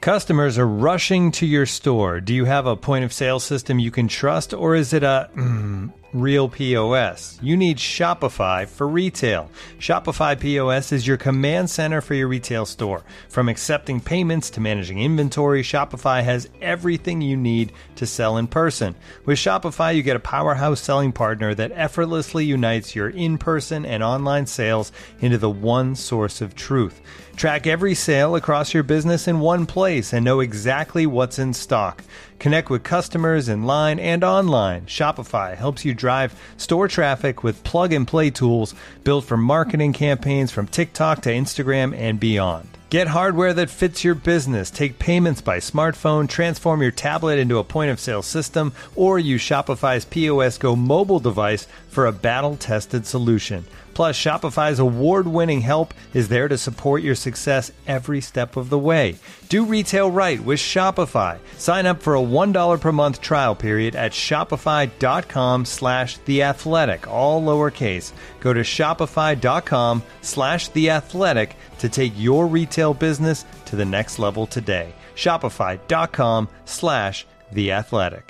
Customers are rushing to your store. Do you have a point of sale system you can trust, or is it a real POS? You need Shopify for retail. Shopify POS is your command center for your retail store. From accepting payments to managing inventory, Shopify has everything you need to sell in person. With Shopify, you get a powerhouse selling partner that effortlessly unites your in-person and online sales into the one source of truth. Track every sale across your business in one place and know exactly what's in stock. Connect with customers in line and online. Shopify helps you drive store traffic with plug-and-play tools built for marketing campaigns from TikTok to Instagram and beyond. Get hardware that fits your business. Take payments by smartphone, transform your tablet into a point-of-sale system, or use Shopify's POS Go mobile device for a battle-tested solution. Plus, Shopify's award-winning help is there to support your success every step of the way. Do retail right with Shopify. Sign up for a $1 per month trial period at shopify.com/theathletic, all lowercase. Go to shopify.com/theathletic to take your retail business to the next level today. Shopify.com/theathletic.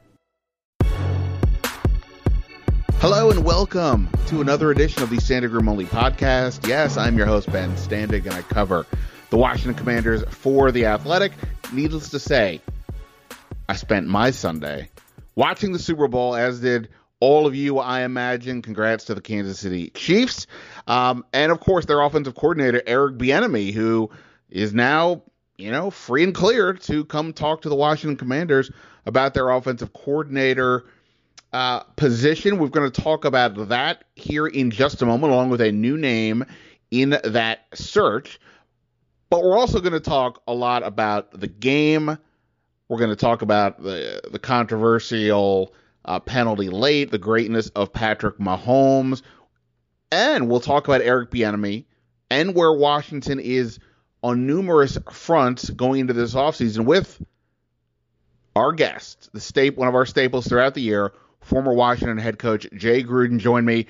Hello and welcome to another edition of the Standig Room Only podcast. Yes, I'm your host, Ben Standig, and I cover the Washington Commanders for The Athletic. Needless to say, I spent my Sunday watching the Super Bowl, as did all of you, I imagine. Congrats to the Kansas City Chiefs. And, of course, their offensive coordinator, Eric Bieniemy, who is now, free and clear to come talk to the Washington Commanders about their offensive coordinator position. We're going to talk about that here in just a moment, along with a new name in that search. But we're also going to talk a lot about the game. We're going to talk about the controversial penalty late, the greatness of Patrick Mahomes, and we'll talk about Eric Bieniemy and where Washington is on numerous fronts going into this offseason with our guest, one of our staples throughout the year, former Washington head coach Jay Gruden joined me.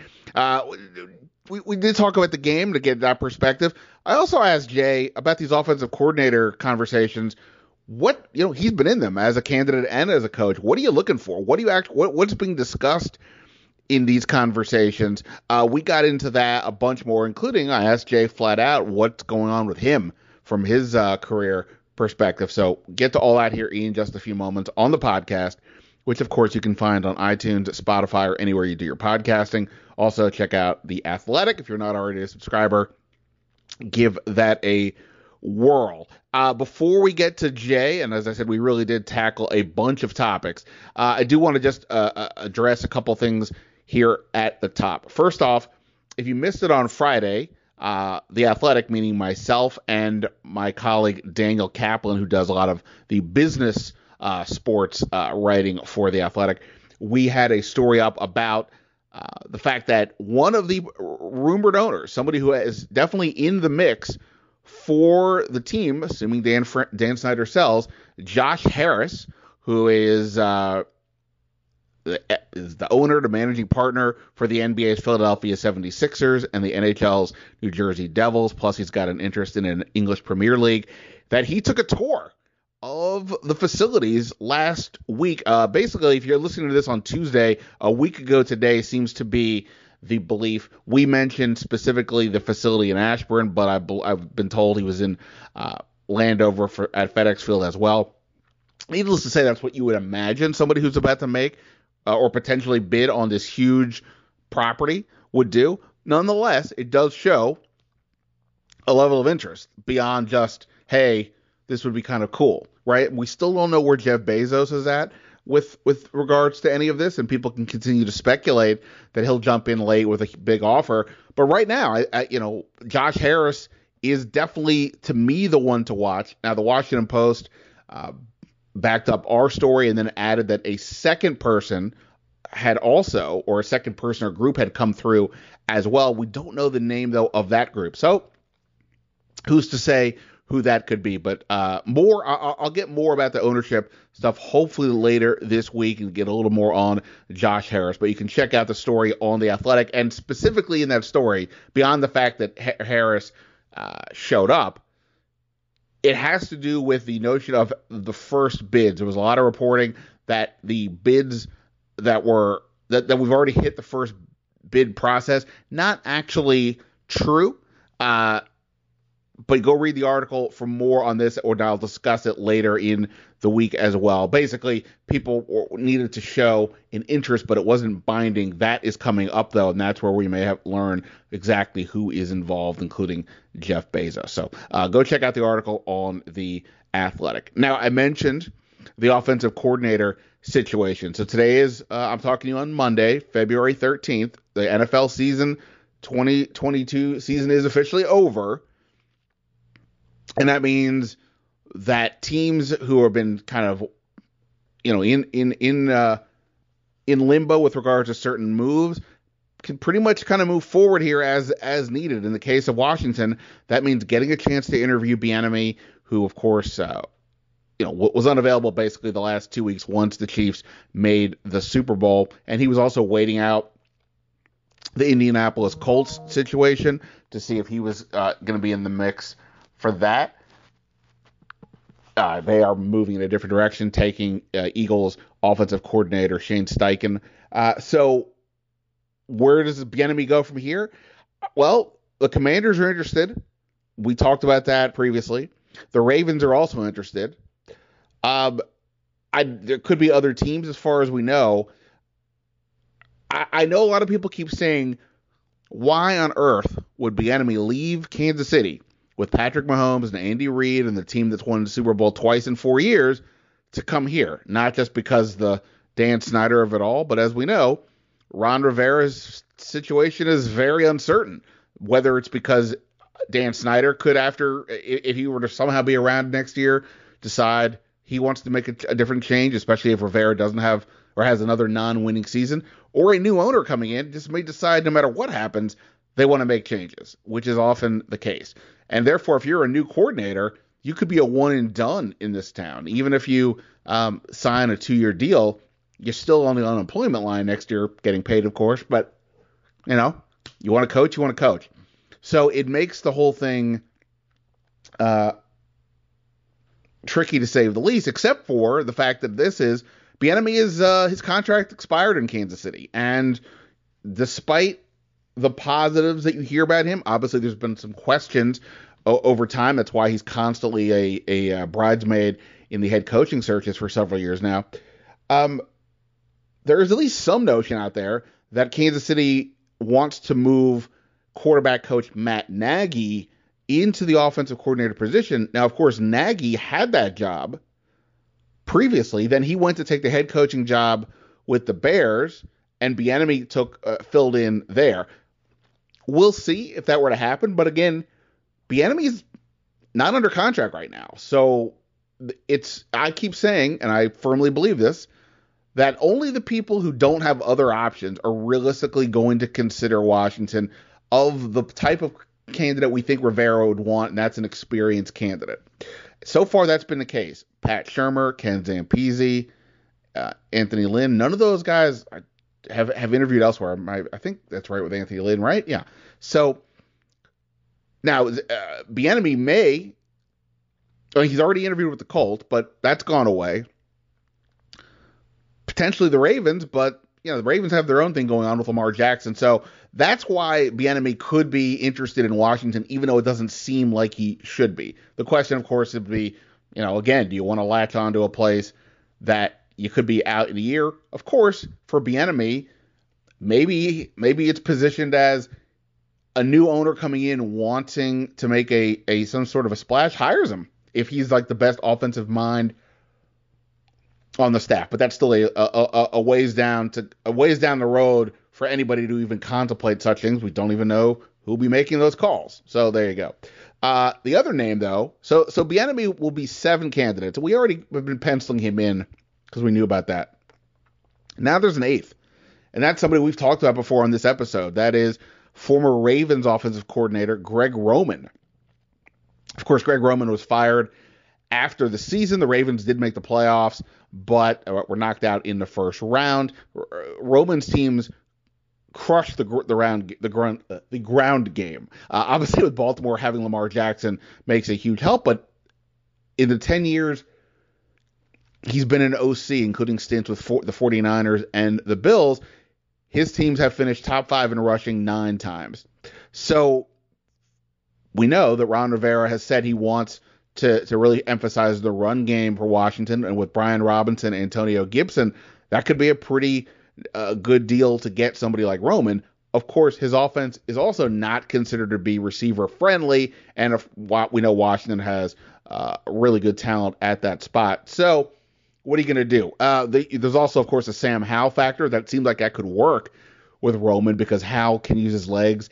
We did talk about the game to get that perspective. I also asked Jay about these offensive coordinator conversations. He's been in them as a candidate and as a coach. What are you looking for? What's being discussed in these conversations? We got into that a bunch more, including I asked Jay flat out what's going on with him from his career perspective. So get to all that here in just a few moments on the podcast, which, of course, you can find on iTunes, Spotify, or anywhere you do your podcasting. Also, check out The Athletic. If you're not already a subscriber, give that a whirl. Before we get to Jay, and as I said, we really did tackle a bunch of topics, I do want to just address a couple things here at the top. First off, if you missed it on Friday, The Athletic, meaning myself and my colleague Daniel Kaplan, who does a lot of the business sports writing for The Athletic, we had a story up about the fact that one of the rumored owners, somebody who is definitely in the mix for the team, assuming Dan Snyder sells, Josh Harris, who is the owner, the managing partner for the NBA's Philadelphia 76ers and the NHL's New Jersey Devils, plus he's got an interest in an English Premier League, that he took a tour of the facilities last week. Basically, if you're listening to this on Tuesday, a week ago today seems to be the belief. We mentioned specifically the facility in Ashburn, but I've been told he was in Landover at FedEx Field as well. Needless to say, that's what you would imagine somebody who's about to make or potentially bid on this huge property would do. Nonetheless, it does show a level of interest beyond just, hey, this would be kind of cool, right? We still don't know where Jeff Bezos is at with regards to any of this, and people can continue to speculate that he'll jump in late with a big offer. But right now, Josh Harris is definitely, to me, the one to watch. Now, the Washington Post backed up our story and then added that a second person had also, or a second person or group had come through as well. We don't know the name, though, of that group. So who's to say who that could be? But I'll get more about the ownership stuff hopefully later this week and get a little more on Josh Harris. But you can check out the story on The Athletic. And specifically in that story, beyond the fact that Harris showed up, it has to do with the notion of the first bids. There was a lot of reporting that the bids that we've already hit the first bid process, not actually true. But go read the article for more on this, or I'll discuss it later in the week as well. Basically, people needed to show an interest, but it wasn't binding. That is coming up, though, and that's where we may have learned exactly who is involved, including Jeff Bezos. So go check out the article on The Athletic. Now, I mentioned the offensive coordinator situation. So today is, I'm talking to you on Monday, February 13th. The NFL season 2022 season is officially over. And that means that teams who have been kind of, in limbo with regard to certain moves can pretty much kind of move forward here as needed. In the case of Washington, that means getting a chance to interview Bieniemy, who, of course, was unavailable basically the last 2 weeks once the Chiefs made the Super Bowl. And he was also waiting out the Indianapolis Colts situation to see if he was going to be in the mix for that. They are moving in a different direction, taking Eagles offensive coordinator Shane Steichen. So where does Bieniemy go from here? Well, the Commanders are interested. We talked about that previously. The Ravens are also interested. There could be other teams as far as we know. I know a lot of people keep saying, why on earth would Bieniemy leave Kansas City with Patrick Mahomes and Andy Reid and the team that's won the Super Bowl twice in 4 years to come here? Not just because the Dan Snyder of it all, but as we know, Ron Rivera's situation is very uncertain. Whether it's because Dan Snyder could, if he were to somehow be around next year, decide he wants to make a different change, especially if Rivera doesn't have or has another non-winning season, or a new owner coming in just may decide no matter what happens, they want to make changes, which is often the case. And therefore, if you're a new coordinator, you could be a one and done in this town. Even if you sign a 2-year deal, you're still on the unemployment line next year, getting paid, of course. But, you want to coach, you want to coach. So it makes the whole thing tricky to say the least, except for the fact that Bieniemy his contract expired in Kansas City. And despite the positives that you hear about him, obviously there's been some questions over time. That's why he's constantly a bridesmaid in the head coaching searches for several years now. There is at least some notion out there that Kansas City wants to move quarterback coach Matt Nagy into the offensive coordinator position. Now, of course, Nagy had that job previously. Then he went to take the head coaching job with the Bears, and Bieniemy filled in there. We'll see if that were to happen. But again, Bieniemy is not under contract right now. So I keep saying, and I firmly believe this, that only the people who don't have other options are realistically going to consider Washington of the type of candidate we think Rivera would want, and that's an experienced candidate. So far, that's been the case. Pat Shurmur, Ken Zampese, Anthony Lynn, none of those guys have interviewed elsewhere. I think that's right with Anthony Lynn, right? Yeah. So now Bieniemy he's already interviewed with the Colts, but that's gone away. Potentially the Ravens, but the Ravens have their own thing going on with Lamar Jackson. So that's why Bieniemy could be interested in Washington, even though it doesn't seem like he should be. The question, of course, would be, again, do you want to latch on to a place that you could be out in a year? Of course, for Bieniemy, maybe it's positioned as a new owner coming in wanting to make a some sort of a splash, hires him if he's like the best offensive mind on the staff. But that's still a ways down the road for anybody to even contemplate such things. We don't even know who'll be making those calls. So there you go. The other name, though, so Bieniemy will be 7 candidates. We already have been penciling him in because we knew about that. Now there's an 8th, and that's somebody we've talked about before on this episode. That is former Ravens offensive coordinator Greg Roman. Of course, Greg Roman was fired after the season. The Ravens did make the playoffs, but were knocked out in the first round. Roman's teams crushed the ground game. Obviously, with Baltimore having Lamar Jackson makes a huge help, but in the 10 years he's been an OC, including stints with the 49ers and the Bills, his teams have finished top 5 in rushing 9 times. So we know that Ron Rivera has said he wants to really emphasize the run game for Washington, and with Brian Robinson and Antonio Gibson, that could be a pretty good deal to get somebody like Roman. Of course, his offense is also not considered to be receiver friendly, and we know Washington has really good talent at that spot. So what are you going to do? There's also, of course, a Sam Howell factor. That seems like that could work with Roman because Howell can use his legs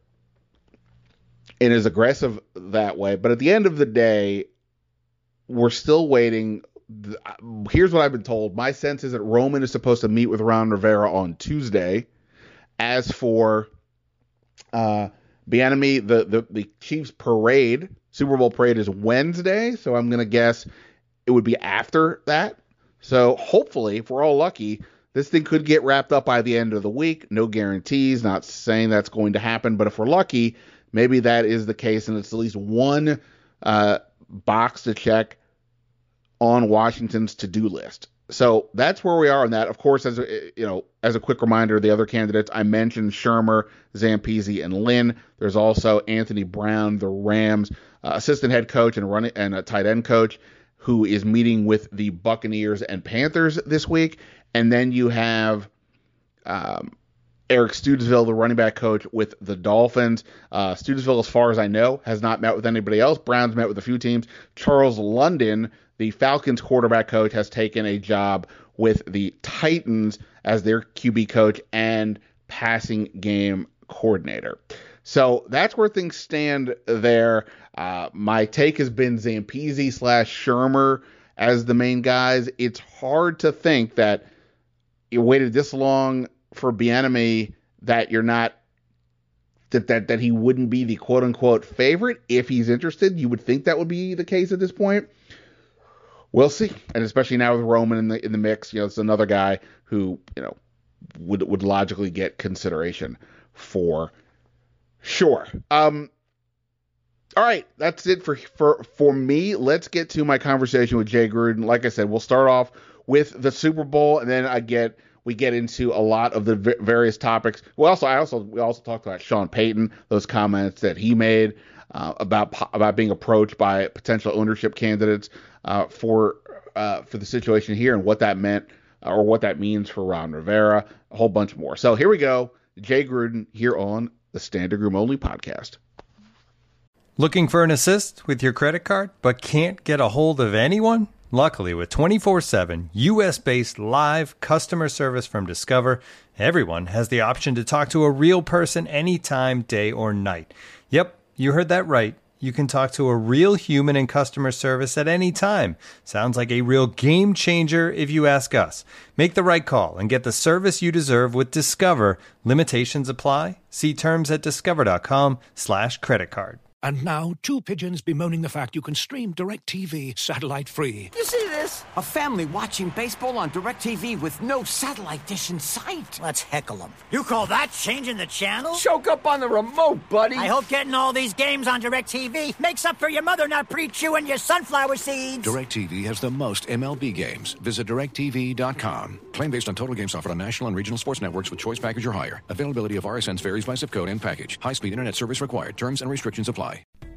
and is aggressive that way. But at the end of the day, we're still waiting. Here's what I've been told. My sense is that Roman is supposed to meet with Ron Rivera on Tuesday. As for Bieniemy, the Chiefs parade, Super Bowl parade is Wednesday, so I'm going to guess it would be after that. So hopefully, if we're all lucky, this thing could get wrapped up by the end of the week. No guarantees, not saying that's going to happen, but if we're lucky, maybe that is the case, and it's at least one box to check on Washington's to-do list. So that's where we are on that. Of course, as a quick reminder, the other candidates I mentioned, Shurmur, Zampese, and Lynn. There's also Anthony Brown, the Rams assistant head coach and a tight end coach, who is meeting with the Buccaneers and Panthers this week. And then you have Eric Studesville, the running back coach with the Dolphins. Studesville, as far as I know, has not met with anybody else. Brown's met with a few teams. Charles London, the Falcons quarterback coach, has taken a job with the Titans as their QB coach and passing game coordinator. So that's where things stand there. My take has been Zampese / Shurmur as the main guys. It's hard to think that you waited this long for Bieniemy that you're not that he wouldn't be the quote unquote favorite if he's interested. You would think that would be the case at this point. We'll see, and especially now with Roman in the mix, it's another guy who would logically get consideration for sure. All right, that's it for me. Let's get to my conversation with Jay Gruden. Like I said, we'll start off with the Super Bowl, and then we get into a lot of the various topics. We also talked about Sean Payton, those comments that he made about being approached by potential ownership candidates for the situation here, and what that meant or what that means for Ron Rivera, a whole bunch more. So here we go, Jay Gruden here on the Standig Room Only podcast. Looking for an assist with your credit card, but can't get a hold of anyone? Luckily, with 24/7 U.S.-based live customer service from Discover, everyone has the option to talk to a real person anytime, day or night. Yep, you heard that right. You can talk to a real human in customer service at any time. Sounds like a real game changer if you ask us. Make the right call and get the service you deserve with Discover. Limitations apply. See terms at discover.com/creditcard. And now, 2 pigeons bemoaning the fact you can stream DirecTV satellite-free. You see this? A family watching baseball on DirecTV with no satellite dish in sight. Let's heckle them. You call that changing the channel? Choke up on the remote, buddy. I hope getting all these games on DirecTV makes up for your mother not pre-chewing your sunflower seeds. DirecTV has the most MLB games. Visit DirecTV.com. Claim based on total games offered on national and regional sports networks with choice package or higher. Availability of RSNs varies by zip code and package. High-speed internet service required. Terms and restrictions apply.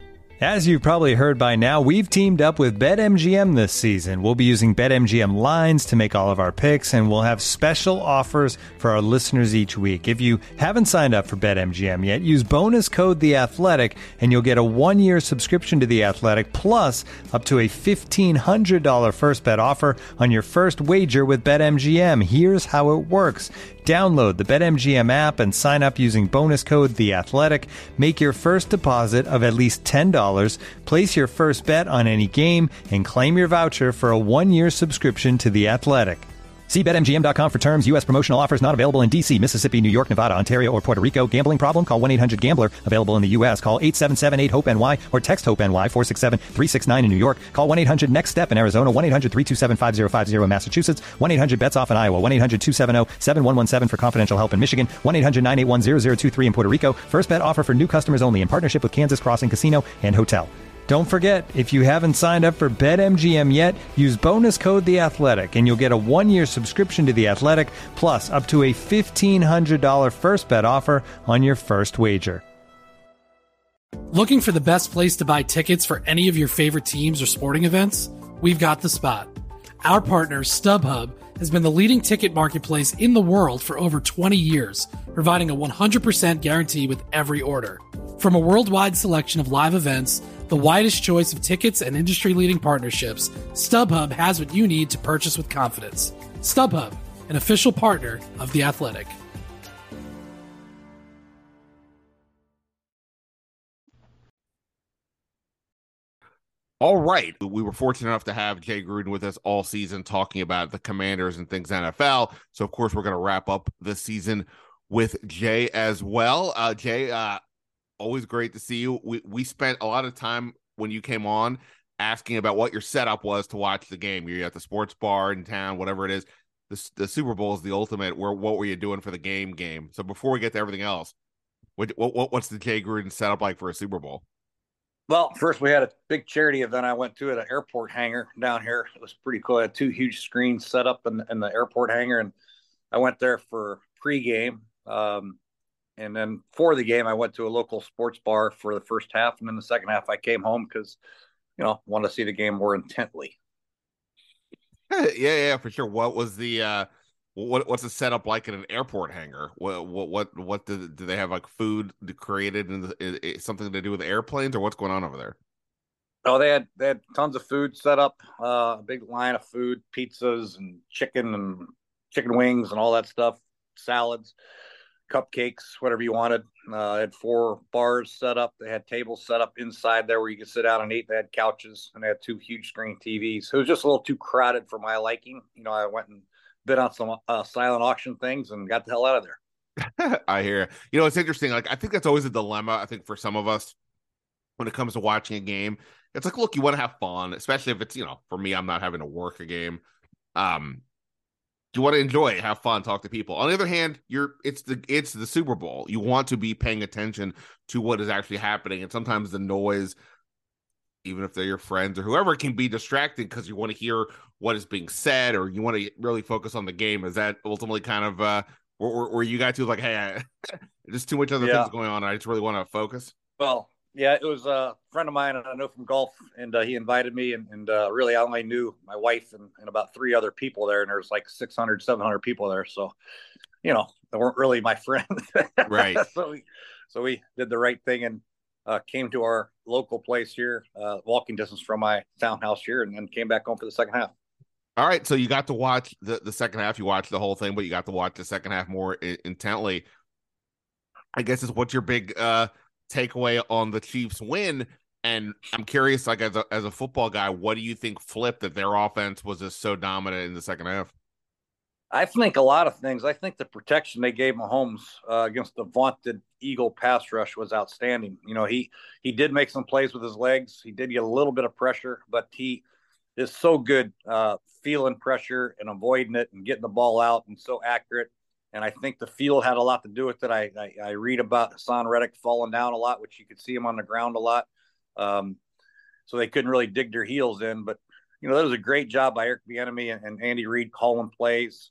As you've probably heard by now, we've teamed up with BetMGM this season. We'll be using BetMGM lines to make all of our picks, and we'll have special offers for our listeners each week. If you haven't signed up for BetMGM yet, use bonus code The Athletic, and you'll get a 1-year subscription to The Athletic, plus up to a $1,500 first bet offer on your first wager with BetMGM. Here's how it works. Download the BetMGM app and sign up using bonus code The Athletic. Make your first deposit of at least $10. Place your first bet on any game and claim your voucher for a 1-year subscription to The Athletic. See BetMGM.com for terms. U.S. promotional offers not available in D.C., Mississippi, New York, Nevada, Ontario, or Puerto Rico. Gambling problem? Call 1-800-GAMBLER. Available in the U.S. Call 877-8-HOPE-NY or text HOPE-NY 467-369 in New York. Call 1-800-NEXT-STEP in Arizona. 1-800-327-5050 in Massachusetts. 1-800-BETS-OFF in Iowa. 1-800-270-7117 for confidential help in Michigan. 1-800-981-0023 in Puerto Rico. First bet offer for new customers only in partnership with Kansas Crossing Casino and Hotel. Don't forget, if you haven't signed up for BetMGM yet, use bonus code The Athletic, and you'll get a 1-year subscription to The Athletic, plus up to a $1,500 first bet offer on your first wager. Looking for the best place to buy tickets for any of your favorite teams or sporting events? We've got the spot. Our partner, StubHub, has been the leading ticket marketplace in the world for over 20 years, providing a 100% guarantee with every order. From a worldwide selection of live events, the widest choice of tickets and industry-leading partnerships, StubHub has what you need to purchase with confidence. StubHub, an official partner of The Athletic. All right. We were fortunate enough to have Jay Gruden with us all season talking about the Commanders and things NFL. So, of course, we're going to wrap up this season with Jay as well. Jay, always great to see you. We spent a lot of time when you came on asking about what your setup was to watch the game. You're at the sports bar in town, whatever it is. The Super Bowl is the ultimate. What were you doing for the game? So before we get to everything else, what's the Jay Gruden setup like for a Super Bowl? Well, first we had a big charity event I went to at an airport hangar down here. It was pretty cool. I had 2 huge screens set up in the airport hangar, and I went there for pregame. And then for the game, I went to a local sports bar for the first half. And then the second half, I came home because, wanted to see the game more intently. Yeah, for sure. What was the what's the setup like in an airport hangar? What do they have, like food created and something to do with airplanes, or what's going on over there? Oh, they had tons of food set up, a big line of food, pizzas and chicken wings and all that stuff, salads, cupcakes, whatever you wanted. They had 4 bars set up. They had tables set up inside there where you could sit down and eat. They had couches, and they had 2 huge screen TVs. It was just a little too crowded for my liking. I went and bid on some silent auction things and got the hell out of there. I hear you. It's interesting. Like, I think that's always a dilemma. I think for some of us, when it comes to watching a game, it's like, look, you want to have fun, especially if it's, for me, I'm not having to work a game. You want to enjoy it, have fun, talk to people. On the other hand, it's the Super Bowl. You want to be paying attention to what is actually happening, and sometimes the noise, even if they're your friends or whoever, can be distracting because you want to hear what is being said, or you want to really focus on the game. Is that ultimately kind of where you got to, like, hey, there's too much other things going on, I just really want to focus? Well, yeah, it was a friend of mine I know from golf, and he invited me, and really I only knew my wife and about 3 other people there, and there's like 600, 700 people there. So, they weren't really my friends. Right. So we did the right thing and came to our local place here, walking distance from my townhouse here, and then came back home for the second half. All right. So you got to watch the second half. You watched the whole thing, but you got to watch the second half more intently. I guess is what's your big takeaway on the Chiefs win? And I'm curious, like, as a football guy, what do you think flipped that their offense was just so dominant in the second half? I think a lot of things. I think the protection they gave Mahomes against the vaunted Eagle pass rush was outstanding. He did make some plays with his legs. He did get a little bit of pressure, but he is so good feeling pressure and avoiding it and getting the ball out, and so accurate. And I think the field had a lot to do with it. I read about Hassan Reddick falling down a lot, which you could see him on the ground a lot. So they couldn't really dig their heels in. But, that was a great job by Eric Bieniemy and Andy Reid calling plays.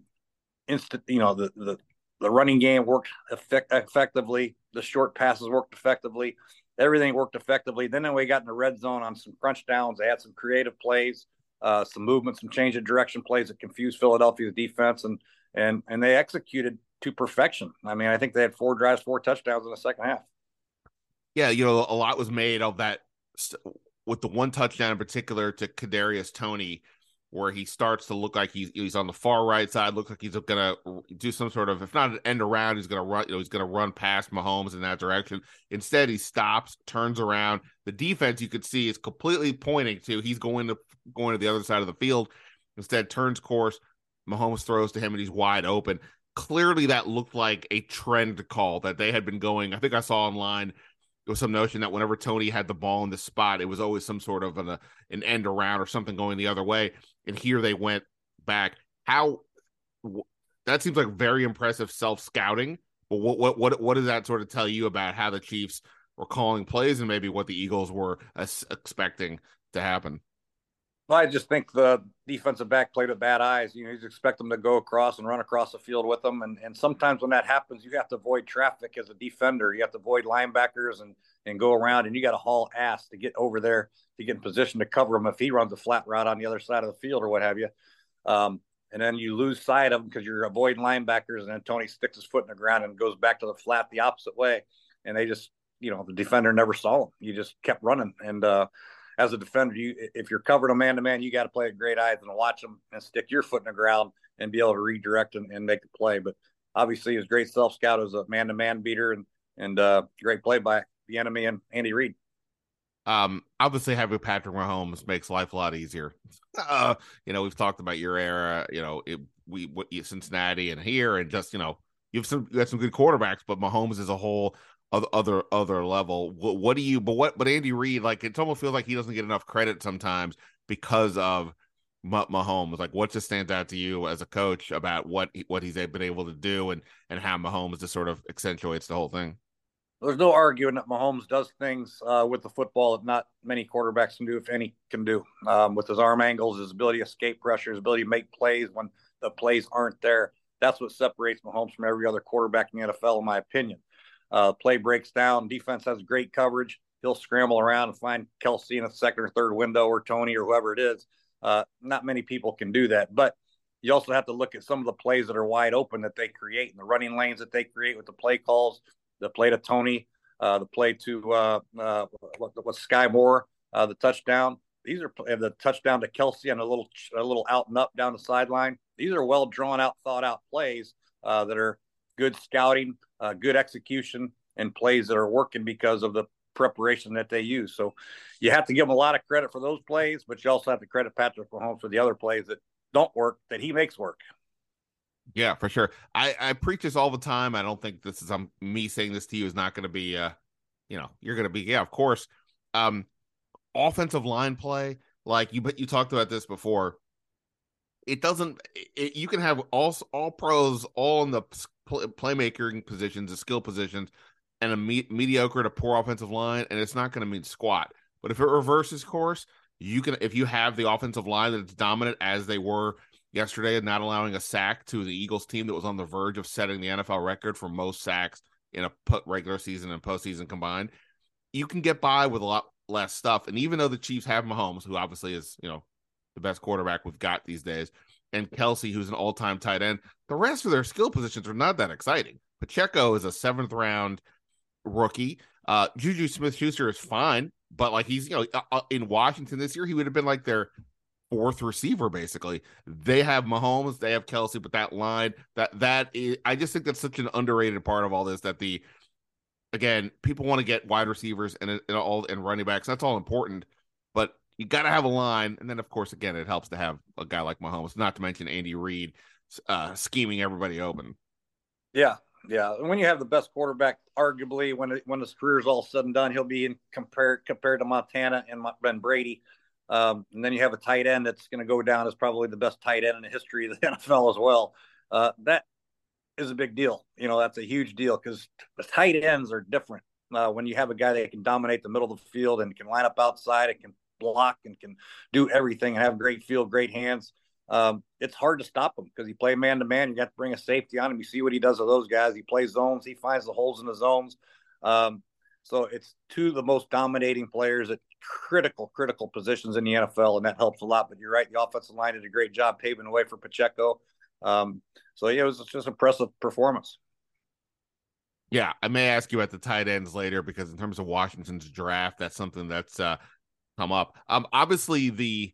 The running game worked effectively. The short passes worked effectively. Everything worked effectively. Then we got in the red zone on some crunch downs. They had some creative plays, some movement, some change of direction plays that confused Philadelphia's defense, and they executed to perfection. I mean, I think they had 4 drives, 4 touchdowns in the second half. Yeah, a lot was made of that with the one touchdown in particular to Kadarius Toney, where he starts to look like he's on the far right side, looks like he's going to do some sort of, if not an end around, he's going to run, he's going to run past Mahomes in that direction. Instead, he stops, turns around. The defense, you could see, is completely pointing to he's going to the other side of the field. Instead, turns course. Mahomes throws to him, and he's wide open. Clearly, that looked like a trend call that they had been going. I think I saw online, there was some notion that whenever Toney had the ball in the spot, it was always some sort of an end around or something going the other way. And here they went back. That seems like very impressive self-scouting. But what does that sort of tell you about how the Chiefs or calling plays and maybe what the Eagles were expecting to happen. Well, I just think the defensive back played with bad eyes. You just expect them to go across and run across the field with them. And sometimes when that happens, you have to avoid traffic as a defender. You have to avoid linebackers and go around, and you got to haul ass to get over there to get in position to cover him if he runs a flat route on the other side of the field or what have you. And then you lose sight of him because you're avoiding linebackers, and then Tony sticks his foot in the ground and goes back to the flat the opposite way. And they just, the defender never saw him. You just kept running. And, as a defender, if you're covered a man-to-man, you got to play with great eyes and watch them and stick your foot in the ground and be able to redirect and make a play. But obviously, he was great self-scout as a man-to-man beater and great play by the enemy and Andy Reid. Obviously, having Patrick Mahomes makes life a lot easier. We've talked about your era, Cincinnati and here, and just, you have some good quarterbacks, but Mahomes is a whole other level. But Andy Reid, like, it almost feels like he doesn't get enough credit sometimes because of Mahomes. Like, what just stands out to you as a coach about what he's been able to do and how Mahomes just sort of accentuates the whole thing? There's no arguing that Mahomes does things with the football that not many quarterbacks can do, if any can do, with his arm angles, his ability to escape pressure, his ability to make plays when the plays aren't there. That's what separates Mahomes from every other quarterback in the NFL, in my opinion. Play breaks down. Defense has great coverage. He'll scramble around and find Kelsey in a second or third window, or Tony, or whoever it is. Not many people can do that. But you also have to look at some of the plays that are wide open that they create, and the running lanes that they create with the play calls, the play to Tony, the play to Sky Moore, the touchdown. These are the touchdown to Kelsey and a little out and up down the sideline. These are well drawn out, thought out plays that are good scouting, good execution, and plays that are working because of the preparation that they use. So you have to give him a lot of credit for those plays, but you also have to credit Patrick Mahomes for the other plays that don't work, that he makes work. Yeah, for sure. I preach this all the time. I don't think this is me saying this to you is not going to be, you're going to be, yeah, of course. Offensive line play, like you talked about this before. You can have all pros, all in the playmaking positions, the skill positions, and a mediocre to poor offensive line, and it's not going to mean squat. But if it reverses course, if you have the offensive line that's dominant as they were yesterday and not allowing a sack to the Eagles team that was on the verge of setting the NFL record for most sacks in a regular season and postseason combined, you can get by with a lot less stuff. And even though the Chiefs have Mahomes, who obviously is, the best quarterback we've got these days, and Kelsey, who's an all-time tight end, the rest of their skill positions are not that exciting. Pacheco is a 7th-round rookie. Juju Smith-Schuster is fine, but like he's, in Washington this year, he would have been like their 4th receiver, basically. They have Mahomes, they have Kelsey, but that line, that is, I just think that's such an underrated part of all this, that again, people want to get wide receivers and running backs. That's all important, but you got to have a line. And then, of course, again, it helps to have a guy like Mahomes, not to mention Andy Reid scheming everybody open. Yeah. Yeah. And when you have the best quarterback, arguably, when his career is all said and done, he'll be compared to Montana and Brady. And then you have a tight end that's going to go down as probably the best tight end in the history of the NFL as well. That is a big deal. That's a huge deal because the tight ends are different. When you have a guy that can dominate the middle of the field and can line up outside and can block and can do everything and have great feel, great hands. It's hard to stop him because he play man-to-man. You got to bring a safety on him. You see what he does with those guys. He plays zones. He finds the holes in the zones. So it's two of the most dominating players at critical positions in the NFL, and that helps a lot. But you're right. The offensive line did a great job paving the way for Pacheco. So, yeah, it was just impressive performance. Yeah, I may ask you about the tight ends later because in terms of Washington's draft, that's something that's come up. Obviously,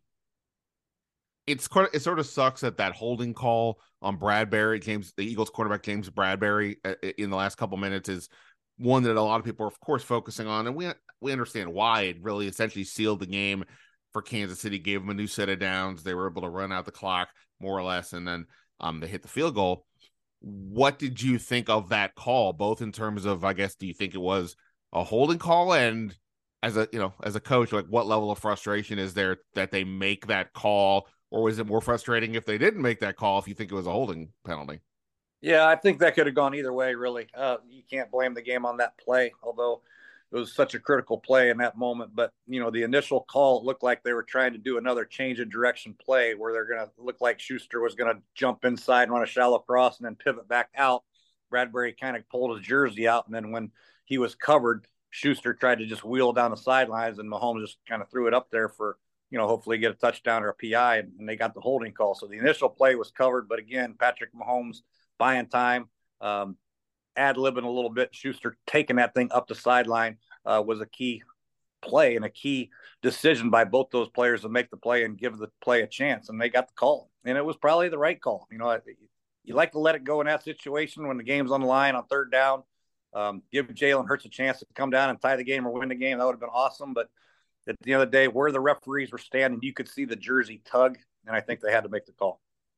it sort of sucks that holding call on Bradbury, the Eagles quarterback James Bradbury, in the last couple minutes is one that a lot of people are, of course, focusing on, and we understand why. It really essentially sealed the game for Kansas City, gave them a new set of downs. They were able to run out the clock more or less, and then they hit the field goal. What did you think of that call, both in terms of, I guess, do you think it was a holding call, and as a coach, like what level of frustration is there that they make that call, or was it more frustrating if they didn't make that call if you think it was a holding penalty? Yeah, I think that could have gone either way, really. You can't blame the game on that play, although, it was such a critical play in that moment. But, the initial call, it looked like they were trying to do another change of direction play where they're going to look like Schuster was going to jump inside and run a shallow cross and then pivot back out. Bradbury kind of pulled his jersey out. And then when he was covered, Schuster tried to just wheel down the sidelines, and Mahomes just kind of threw it up there for, hopefully get a touchdown or a PI, and they got the holding call. So the initial play was covered. But again, Patrick Mahomes buying time, ad-libbing a little bit. Schuster taking that thing up the sideline was a key play and a key decision by both those players to make the play and give the play a chance. And they got the call. And it was probably the right call. You like to let it go in that situation when the game's on the line on third down. Give Jalen Hurts a chance to come down and tie the game or win the game. That would have been awesome. But at the end of the day, where the referees were standing, you could see the jersey tug. And I think they had to make the call.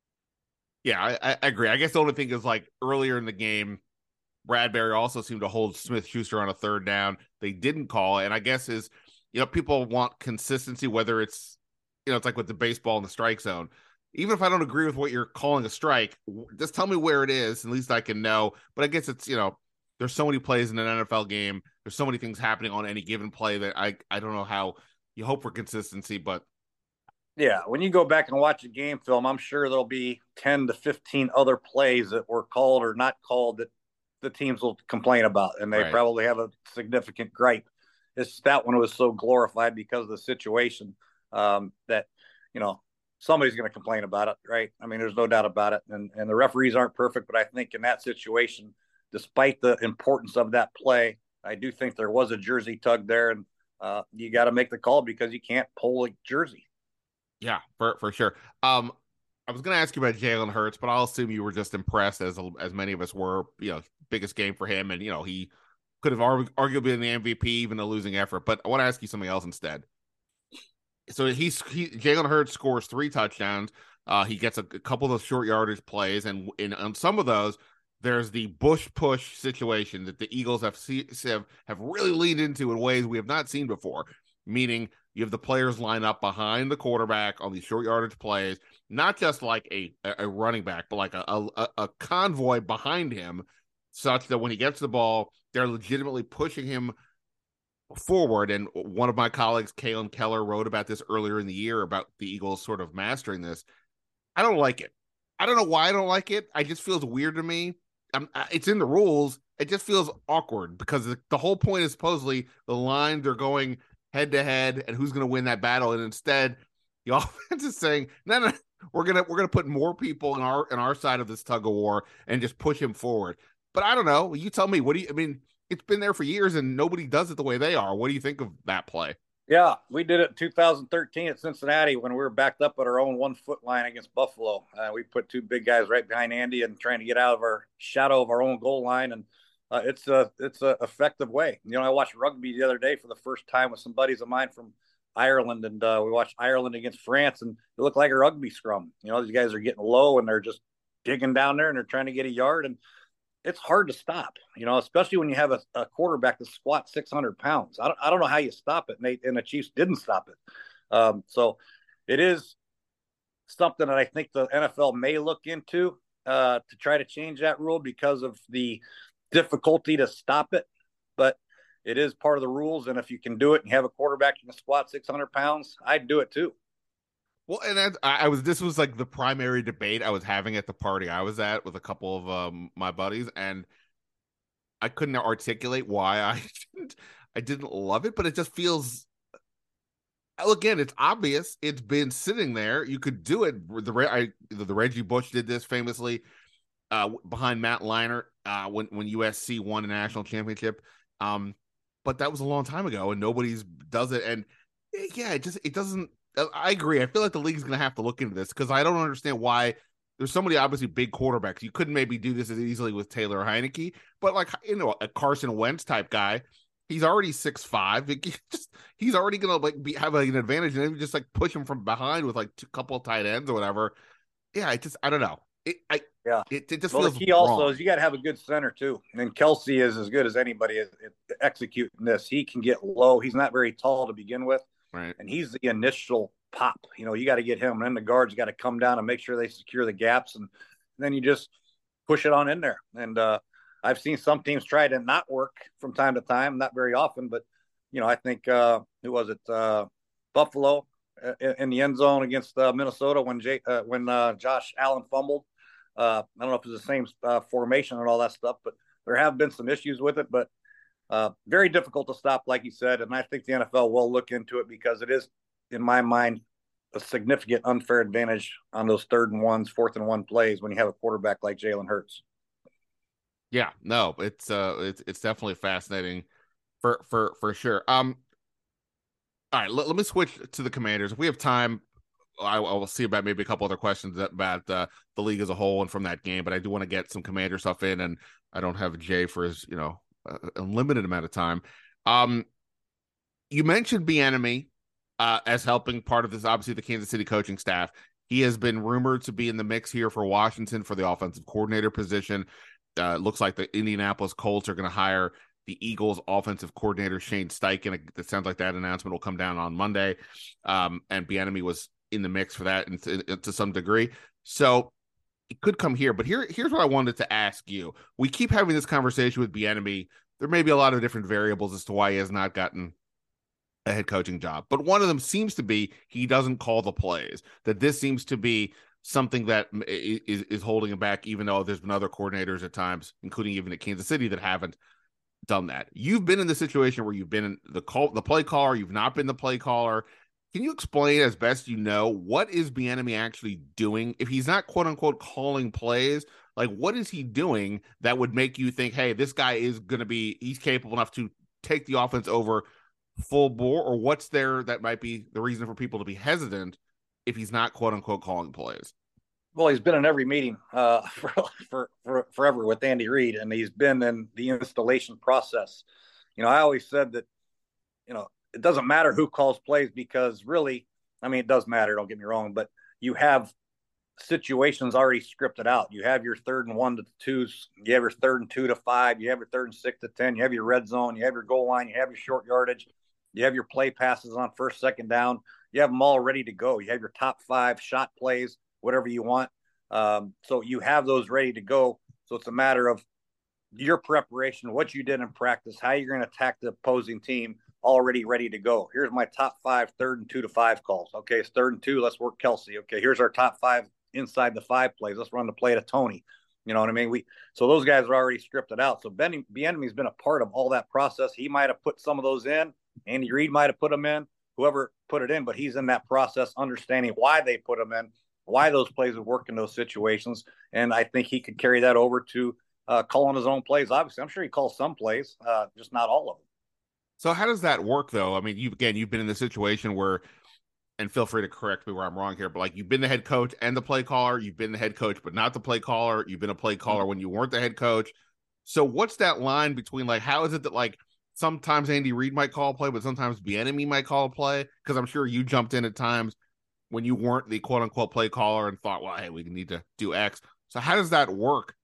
Yeah, I agree. I guess the only thing is, like, earlier in the game, Bradbury also seemed to hold Smith-Schuster on a third down. They didn't call it. And I guess people want consistency, whether it's, it's like with the baseball in the strike zone. Even if I don't agree with what you're calling a strike, just tell me where it is. At least I can know. But I guess it's, there's so many plays in an NFL game. There's so many things happening on any given play that I don't know how you hope for consistency, but. Yeah, when you go back and watch a game film, I'm sure there'll be 10 to 15 other plays that were called or not called that the teams will complain about, and they probably have a significant gripe. That one was so glorified because of the situation that, somebody's going to complain about it, right? I mean, there's no doubt about it. And the referees aren't perfect, but I think in that situation, despite the importance of that play, I do think there was a jersey tug there, and you got to make the call because you can't pull a jersey. Yeah, for sure. I was going to ask you about Jalen Hurts, but I'll assume you were just impressed, as many of us were. Biggest game for him, and he could have arguably been the MVP, even a losing effort. But I want to ask you something else instead. So Jalen Hurts scores 3 touchdowns. He gets a couple of those short yardage plays, and on some of those, there's the Bush push situation that the Eagles have really leaned into in ways we have not seen before. Meaning, you have the players line up behind the quarterback on these short yardage plays, not just like a running back, but like a convoy behind him, such that when he gets the ball, they're legitimately pushing him forward. And one of my colleagues, Kalen Keller, wrote about this earlier in the year about the Eagles sort of mastering this. I don't like it. I don't know why I don't like it. It just feels weird to me. It's in the rules. It just feels awkward because the whole point is supposedly the line, they're going head to head and who's going to win that battle. And instead, the offense is saying, no, we're gonna put more people in our side of this tug of war and just push him forward. But I don't know. You tell me. It's been there for years and nobody does it the way they are. What do you think of that play? Yeah, we did it in 2013 at Cincinnati when we were backed up at our own 1 foot line against Buffalo. We put 2 big guys right behind Andy and trying to get out of our shadow of our own goal line. And it's a effective way. I watched rugby the other day for the first time with some buddies of mine from Ireland, and we watched Ireland against France, and it looked like a rugby scrum. These guys are getting low and they're just digging down there and they're trying to get a yard, and it's hard to stop, especially when you have a quarterback that squats 600 pounds. I don't know how you stop it, and the Chiefs didn't stop it. So it is something that I think the NFL may look into to try to change that rule because of the difficulty to stop it. But it is part of the rules, and if you can do it and have a quarterback who can squat 600 pounds, I'd do it too. Well, and this was like the primary debate I was having at the party I was at with a couple of my buddies, and I couldn't articulate why I didn't love it, but it just feels, again, it's obvious. It's been sitting there. You could do it. The Reggie Bush did this famously behind Matt Leinart when USC won a national championship. But that was a long time ago, and nobody's does it. And yeah, it doesn't. I agree. I feel like the league's going to have to look into this because I don't understand why there's so many obviously big quarterbacks. You couldn't maybe do this as easily with Taylor Heineke, but like, a Carson Wentz type guy, he's already 6'5". He's already going to have an advantage, and then just like push him from behind with like a couple of tight ends or whatever. Yeah, I don't know. It just feels the key wrong. Also is you got to have a good center too. And Kelsey is as good as anybody at executing this. He can get low. He's not very tall to begin with. Right. And he's the initial pop. You got to get him. And then the guards got to come down and make sure they secure the gaps. And then you just push it on in there. And I've seen some teams try to not work from time to time, not very often, but I think who was it? Buffalo in the end zone against Minnesota when Josh Allen fumbled. I don't know if it's the same formation and all that stuff, but there have been some issues with it. But very difficult to stop, like you said, and I think the NFL will look into it because it is, in my mind, a significant unfair advantage on those 3rd and 1s, 4th and 1 plays when you have a quarterback like Jalen Hurts. Yeah, no, it's definitely fascinating for sure. All right, let me switch to the Commanders. If we have time, I will see about maybe a couple other questions about the league as a whole and from that game, but I do want to get some Commander stuff in, and I don't have Jay for his unlimited amount of time. You mentioned Bieniemy as helping part of this, obviously the Kansas City coaching staff. He has been rumored to be in the mix here for Washington for the offensive coordinator position. Looks like the Indianapolis Colts are going to hire the Eagles offensive coordinator Shane Steichen. It sounds like that announcement will come down on Monday. And Bieniemy was in the mix for that and to some degree. So it could come here. But here's what I wanted to ask you. We keep having this conversation with Bieniemy. There may be a lot of different variables as to why he has not gotten a head coaching job. But one of them seems to be he doesn't call the plays. That this seems to be something that is holding him back, even though there's been other coordinators at times, including even at Kansas City, that haven't done that. You've been in the situation where you've been in the play caller, you've not been the play caller. Can you explain as best you know, what is Bieniemy actually doing? If he's not quote unquote calling plays, like what is he doing that would make you think, hey, this guy is going to he's capable enough to take the offense over full bore? Or what's there that might be the reason for people to be hesitant if he's not quote unquote calling plays? Well, he's been in every meeting for forever with Andy Reid, and he's been in the installation process. I always said that, it doesn't matter who calls plays because really, I mean, it does matter, don't get me wrong, but you have situations already scripted out. You have your 3rd and 1 to 2s, you have your 3rd and 2 to 5, you have your 3rd and 6 to 10, you have your red zone, you have your goal line, you have your short yardage, you have your play passes on 1st, 2nd down. You have them all ready to go. You have your top 5 shot plays, whatever you want. So you have those ready to go. So it's a matter of your preparation, what you did in practice, how you're going to attack the opposing team, already ready to go. Here's my top 5 3rd and 2 to 5 calls. Okay, it's 3rd and 2. Let's work Kelsey. Okay, here's our top 5 inside the 5 plays. Let's run the play to Tony. You know what I mean? So those guys are already scripted out. So Bieniemy's been a part of all that process. He might have put some of those in. Andy Reid might have put them in. Whoever put it in, but he's in that process, understanding why they put them in, why those plays would work in those situations. And I think he could carry that over to calling his own plays. Obviously, I'm sure he calls some plays, just not all of them. So how does that work, though? I mean, you've been in the situation where, and feel free to correct me where I'm wrong here, but like you've been the head coach and the play caller, you've been the head coach, but not the play caller. You've been a play caller when you weren't the head coach. So what's that line between, like, how is it that, like, sometimes Andy Reid might call a play, but sometimes Bieniemy might call a play? Because I'm sure you jumped in at times when you weren't the quote unquote play caller and thought, well, hey, we need to do X. So how does that work?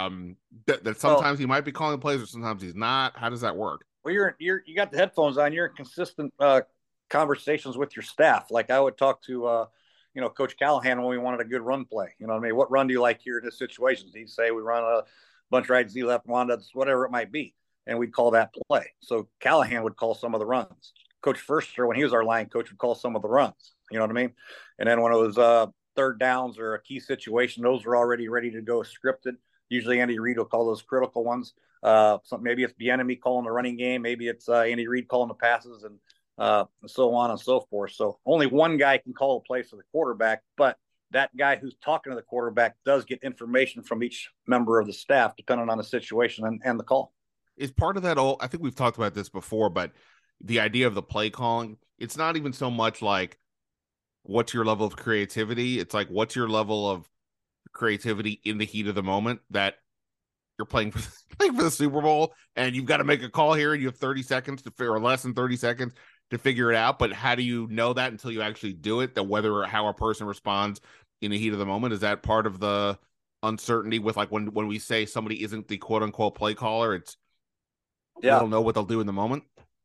That sometimes he might be calling plays or sometimes he's not. How does that work? Well, you got the headphones on. You're in consistent conversations with your staff. Like I would talk to, Coach Callahan when we wanted a good run play. You know what I mean? What run do you like here in this situation? He'd say we run a bunch right, Z left, wanda, whatever it might be, and we'd call that play. So Callahan would call some of the runs. Coach Firster, when he was our line coach, would call some of the runs. You know what I mean? And then when it was 3rd downs or a key situation, those were already ready to go scripted. Usually Andy Reid will call those critical ones. Maybe it's Bieniemy calling the running game. Maybe it's Andy Reid calling the passes and so on and so forth. So only one guy can call a play for the quarterback, but that guy who's talking to the quarterback does get information from each member of the staff, depending on the situation and the call. Is part of that all? I think we've talked about this before, but the idea of the play calling, it's not even so much like what's your level of creativity. It's like, what's your level of creativity in the heat of the moment that you're playing for the Super Bowl and you've got to make a call here and you have 30 seconds or less than 30 seconds to figure it out. But how do you know that until you actually do it? That whether or how a person responds in the heat of the moment, is that part of the uncertainty with, like, when we say somebody isn't the quote unquote play caller, it's, we don't know what they'll do in the moment.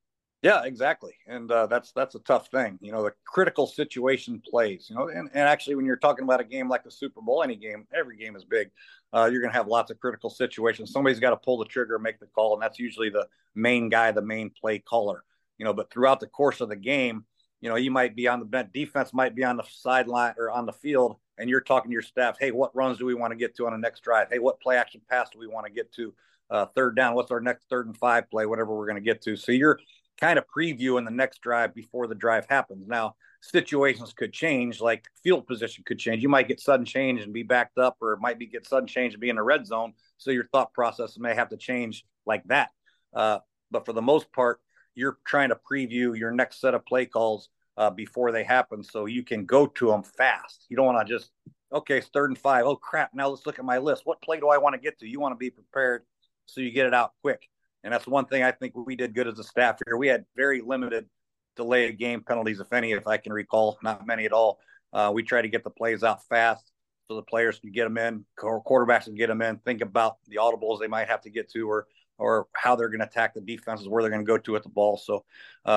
Yeah, exactly. And that's a tough thing. The critical situation plays, and actually when you're talking about a game like the Super Bowl, any game, every game is big. You're going to have lots of critical situations. Somebody's got to pull the trigger, make the call, and that's usually the main guy, the main play caller. But throughout the course of the game, you might be on the bench, defense might be on the sideline or on the field, and you're talking to your staff, hey, what runs do we want to get to on the next drive? Hey, what play action pass do we want to get to? Third down, what's our next 3rd and 5 play, whatever we're going to get to. So you're kind of previewing the next drive before the drive happens. Now, situations could change, like field position could change. You might get sudden change and be backed up, or it might get sudden change and be in the red zone. So your thought process may have to change like that. But for the most part, you're trying to preview your next set of play calls before they happen, so you can go to them fast. You don't want to just, okay, it's 3rd and 5. Oh, crap. Now let's look at my list. What play do I want to get to? You want to be prepared so you get it out quick. And that's one thing I think we did good as a staff here. We had very limited delay of game penalties, if any, if I can recall, not many at all. We try to get the plays out fast so the players can get them in, quarterbacks can get them in, think about the audibles they might have to get to, or how they're going to attack the defenses, where they're going to go to at the ball. So,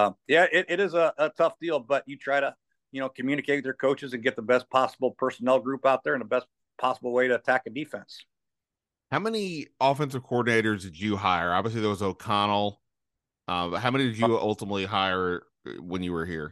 it is a tough deal, but you try to, communicate with your coaches and get the best possible personnel group out there and the best possible way to attack a defense. How many offensive coordinators did you hire? Obviously, there was O'Connell. How many did you ultimately hire when you were here?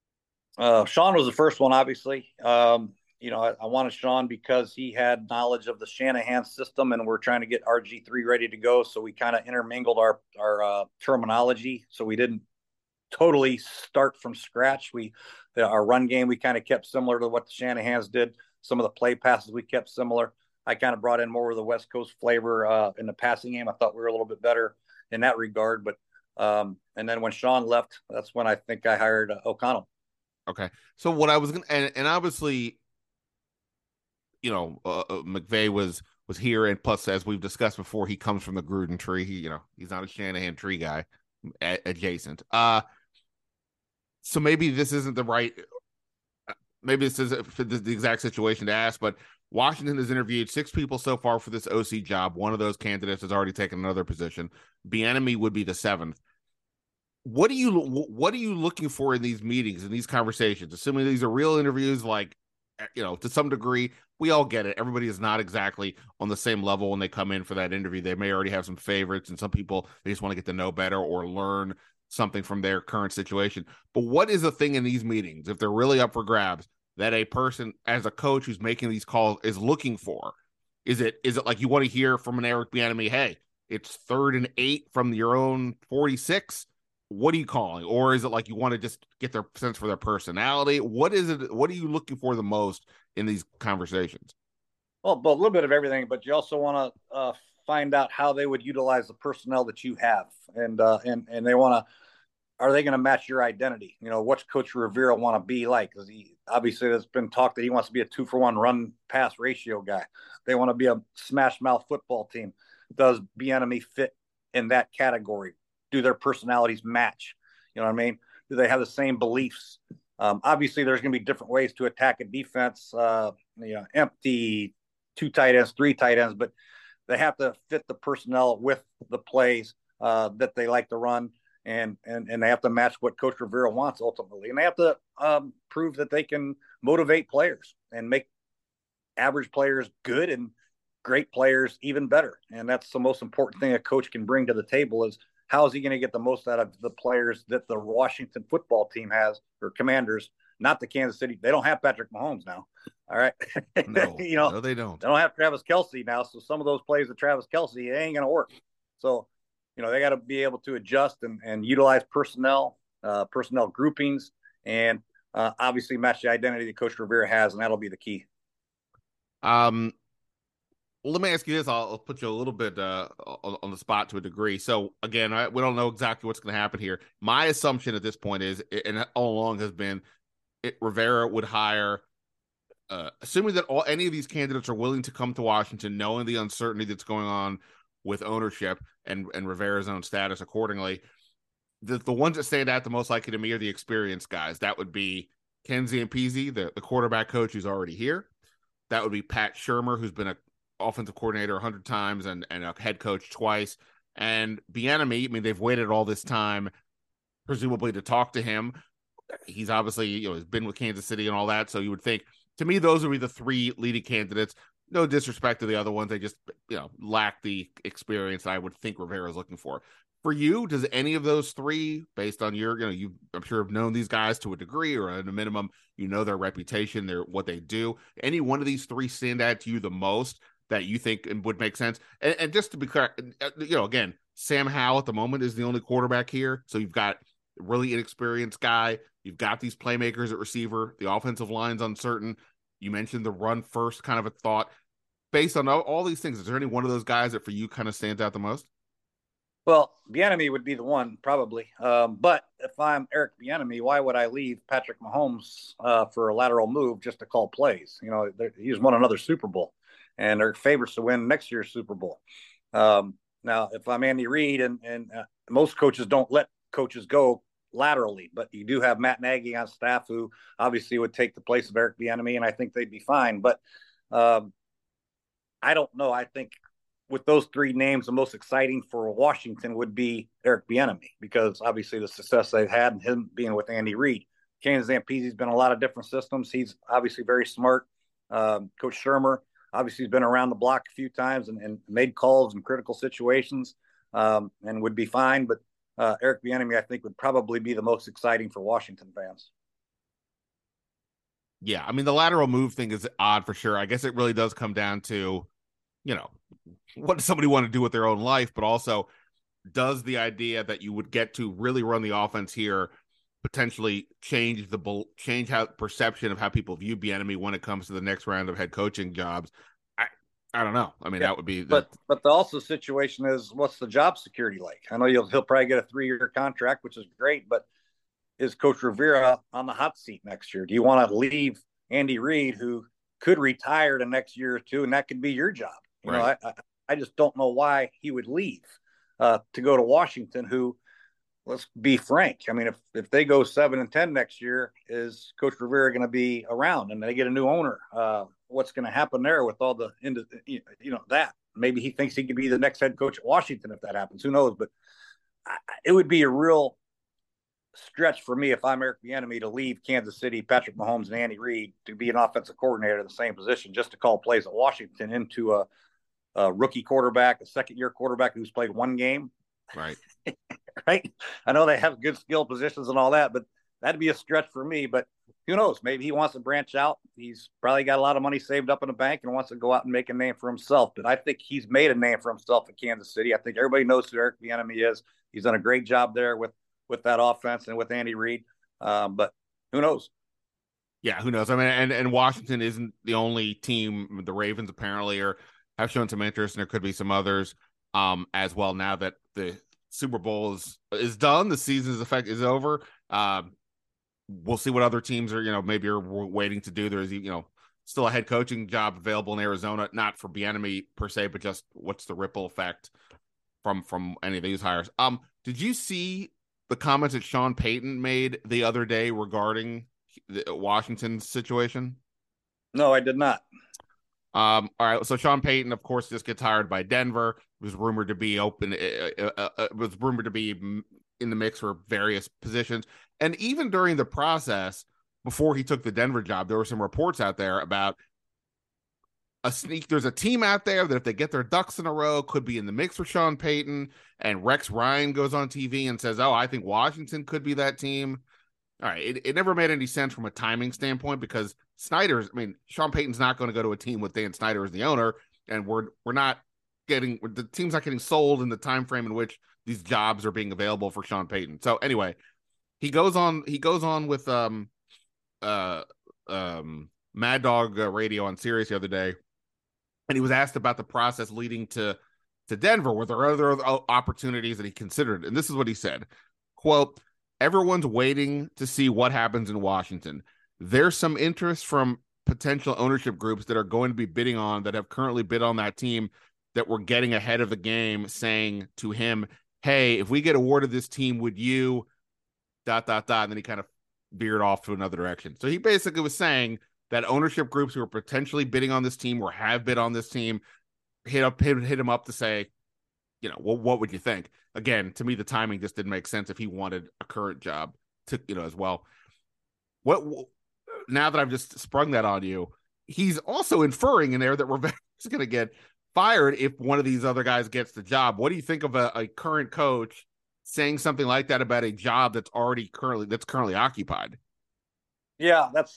Sean was the first one, obviously. I wanted Sean because he had knowledge of the Shanahan system, and we're trying to get RG3 ready to go. So we kind of intermingled our terminology, so we didn't totally start from scratch. Our run game we kind of kept similar to what the Shanahans did. Some of the play passes we kept similar. I kind of brought in more of the West Coast flavor in the passing game. I thought we were a little bit better in that regard. But and then when Sean left, that's when I think I hired O'Connell. Okay. So what I was going to, and obviously, McVay was here, and plus, as we've discussed before, he comes from the Gruden tree. He's not a Shanahan tree guy, adjacent. So maybe this isn't the right, maybe this isn't the exact situation to ask, but Washington has interviewed 6 people so far for this OC job. One of those candidates has already taken another position. Bieniemy would be the 7th. What are you looking for in these meetings, in these conversations? Assuming these are real interviews, like, to some degree, we all get it. Everybody is not exactly on the same level when they come in for that interview. They may already have some favorites, and some people, they just want to get to know better or learn something from their current situation. But what is the thing in these meetings, if they're really up for grabs, that a person as a coach who's making these calls is looking for? Is it like you want to hear from an Eric Bieniemy, hey, it's 3rd and 8 from your own 46? What are you calling? Or is it like you want to just get their sense for their personality? What is it? What are you looking for the most in these conversations? Well, a little bit of everything, but you also want to find out how they would utilize the personnel that you have. And they want to, are they going to match your identity? What's Coach Rivera want to be like? Because obviously there's been talk that he wants to be a 2-for-1 run pass ratio guy. They want to be a smash mouth football team. Does Bieniemy fit in that category? Do their personalities match? You know what I mean? Do they have the same beliefs? Obviously there's going to be different ways to attack a defense, empty 2 tight ends, 3 tight ends, but they have to fit the personnel with the plays that they like to run. And they have to match what Coach Rivera wants ultimately. And they have to prove that they can motivate players and make average players good and great players even better. And that's the most important thing a coach can bring to the table is how is he going to get the most out of the players that the Washington football team has, or Commanders, not the Kansas City. They don't have Patrick Mahomes now. All right. No, no, they don't. They don't have Travis Kelce now. So some of those plays with Travis Kelce, it ain't going to work. So, they got to be able to adjust and utilize personnel groupings, and obviously match the identity that Coach Rivera has, and that'll be the key. Well, let me ask you this. I'll put you a little bit on the spot to a degree. So, again, we don't know exactly what's going to happen here. My assumption at this point is, and all along has been, Rivera would hire, assuming that any of these candidates are willing to come to Washington, knowing the uncertainty that's going on with ownership and Rivera's own status accordingly. The ones that stand out the most likely to me are the experienced guys. That would be Ken Zampese, the quarterback coach who's already here. That would be Pat Shurmur, who's been an offensive coordinator 100 times and a head coach twice. And Bieniemy, they've waited all this time. presumably to talk to him. He's obviously, has been with Kansas City and all that. So you would think, to me, those would be the three leading candidates. No disrespect to the other ones. They just, lack the experience I would think Rivera is looking for. For you, does any of those three, based on your, I'm sure have known these guys to a degree, or at a minimum, their reputation, what they do. Any one of these three stand out to you the most that you think would make sense? And just to be clear, again, Sam Howell at the moment is the only quarterback here. So you've got a really inexperienced guy. You've got these playmakers at receiver. The offensive line's uncertain. You mentioned the run first kind of a thought. Based on all these things, is there any one of those guys that for you kind of stands out the most? Well, Bieniemy would be the one probably. But if I'm Eric Bieniemy, why would I leave Patrick Mahomes for a lateral move just to call plays? He's won another Super Bowl, and they're favorites to win next year's Super Bowl. Now, if I'm Andy Reid, and most coaches don't let coaches go laterally, but you do have Matt Nagy on staff who obviously would take the place of Eric Bieniemy, and I think they'd be fine. But I don't know. I think with those three names, the most exciting for Washington would be Eric Bieniemy, because obviously the success they've had and him being with Andy Reid. Ken Zampese's been in a lot of different systems. He's obviously very smart. Coach Shermer obviously has been around the block a few times and made calls in critical situations and would be fine. But Eric Bieniemy, I think, would probably be the most exciting for Washington fans. Yeah, I mean, the lateral move thing is odd for sure. I guess it really does come down to, what does somebody want to do with their own life, but also does the idea that you would get to really run the offense here potentially change how perception of how people view Bieniemy when it comes to the next round of head coaching jobs? I don't know. I mean, that would be. But the also situation is, what's the job security like? I know he'll probably get a 3-year contract, which is great, but is Coach Rivera on the hot seat next year? Do you want to leave Andy Reid, who could retire the next year or two, and that could be your job? Right. I just don't know why he would leave to go to Washington, who, let's be frank, I mean, if they go 7-10 next year, is Coach Rivera going to be around and they get a new owner? What's going to happen there with all that? Maybe he thinks he could be the next head coach at Washington if that happens. Who knows? But it would be a real stretch for me if I'm Eric Bieniemy to leave Kansas City, Patrick Mahomes, and Andy Reid to be an offensive coordinator in the same position just to call plays at Washington into a rookie quarterback, a second-year quarterback who's played one game. Right. Right. I know they have good skill positions and all that, but that'd be a stretch for me. But who knows? Maybe he wants to branch out. He's probably got a lot of money saved up in the bank and wants to go out and make a name for himself. But I think he's made a name for himself in Kansas City. I think everybody knows who Eric Bieniemy is. He's done a great job there with that offense and with Andy Reid. But who knows? Yeah, who knows? I mean, and Washington isn't the only team. The Ravens apparently have shown some interest, and there could be some others as well. Now that the Super Bowl is done, the season's effect is over. We'll see what other teams are, maybe are waiting to do. There's, still a head coaching job available in Arizona, not for Bieniemy per se, but just what's the ripple effect from any of these hires. Did you see the comments that Sean Payton made the other day regarding the Washington's situation? No, I did not. All right. So Sean Payton, of course, just gets hired by Denver. It was rumored to be in the mix for various positions. And even during the process, before he took the Denver job, there were some reports out there about there's a team out there that if they get their ducks in a row could be in the mix for Sean Payton. And Rex Ryan goes on TV and says, I think Washington could be that team. All right. It never made any sense from a timing standpoint because Sean Payton's not going to go to a team with Dan Snyder as the owner. And the team's not getting sold in the time frame in which these jobs are being available for Sean Payton. So anyway, he goes on with Mad Dog Radio on Sirius the other day, and he was asked about the process leading to Denver. Were there other opportunities that he considered? And this is what he said, quote, "Everyone's waiting to see what happens in Washington. There's some interest from potential ownership groups that are going to be bidding on, that have currently bid on that team, that were getting ahead of the game, saying to him, hey, if we get awarded this team, would you ... And then he kind of veered off to another direction. So he basically was saying that ownership groups who are potentially bidding on this team or have bid on this team hit him up to say, what would you think? Again, to me, the timing just didn't make sense if he wanted a current job to, as well. What now that I've just sprung that on you, he's also inferring in there that Rivera's going to get fired if one of these other guys gets the job. What do you think of a current coach saying something like that about a job that's currently occupied? Yeah, that's